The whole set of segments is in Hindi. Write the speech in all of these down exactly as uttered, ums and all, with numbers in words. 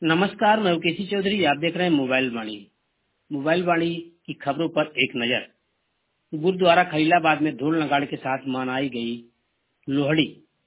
नमस्कार, मैं केसी चौधरी। आप देख रहे हैं मोबाइल वाणी। मोबाइल वाणी की खबरों पर एक नजर। गुरुद्वारा खलीलाबाद में ढोल नगाड़े के साथ मनाई गई लोहड़ी।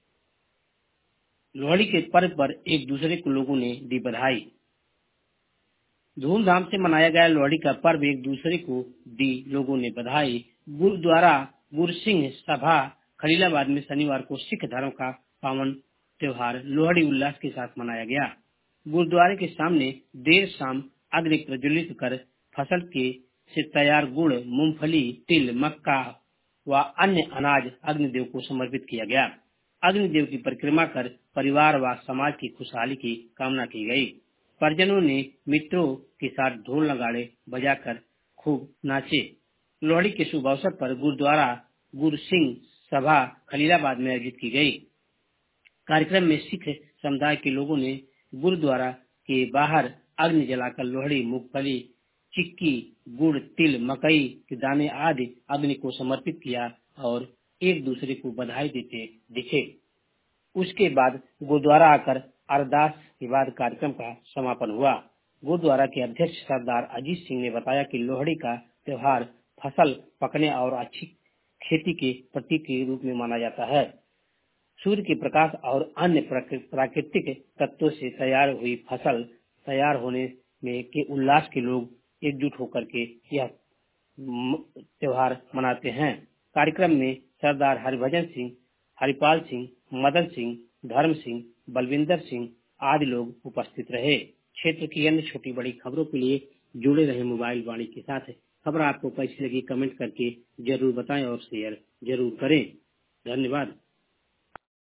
लोहड़ी के पर्व पर एक दूसरे को लोगों ने दी बधाई। धूमधाम से मनाया गया लोहड़ी का पर्व, एक दूसरे को दी लोगों ने बधाई। गुरुद्वारा गुरसिंह सभा खलीलाबाद में शनिवार को सिख धर्म का पावन त्योहार लोहड़ी उल्लास के साथ मनाया गया। गुरुद्वारे के सामने देर शाम अग्नि प्रज्वलित कर फसल के से तैयार गुड़, मूंगफली, तिल, मक्का व अन्य अनाज अग्निदेव को समर्पित किया गया। अग्निदेव की परिक्रमा कर परिवार व समाज की खुशहाली की कामना की गई। परिजनों ने मित्रों के साथ ढोल नगाड़े बजाकर खूब नाचे। लोहड़ी के शुभ अवसर पर गुरुद्वारा गुरसिंह सभा खलीलाबाद में आयोजित की गई। कार्यक्रम में सिख समुदाय के लोगों ने गुरुद्वारा के बाहर अग्नि जलाकर लोहड़ी, मूंगफली, चिक्की, गुड़, तिल, मकई के दाने आदि अग्नि को समर्पित किया और एक दूसरे को बधाई देते दिखे। उसके बाद गुरुद्वारा आकर अरदास के बाद कार्यक्रम का समापन हुआ। गुरुद्वारा के अध्यक्ष सरदार अजीत सिंह ने बताया कि लोहड़ी का त्योहार फसल पकने और अच्छी खेती के प्रतीक के रूप में माना जाता है। सूर्य के प्रकाश और अन्य प्राकृतिक तत्वों से तैयार हुई फसल तैयार होने में के उल्लास के लोग एकजुट होकर के यह त्योहार मनाते हैं। कार्यक्रम में सरदार हरिभजन सिंह, हरिपाल सिंह, मदन सिंह, धर्म सिंह, बलविंदर सिंह आदि लोग उपस्थित रहे। क्षेत्र की अन्य छोटी बड़ी खबरों के लिए जुड़े रहे मोबाइल वाणी के साथ। खबर आपको कैसी लगी कमेंट करके जरूर बताएं और शेयर जरूर करें। धन्यवाद।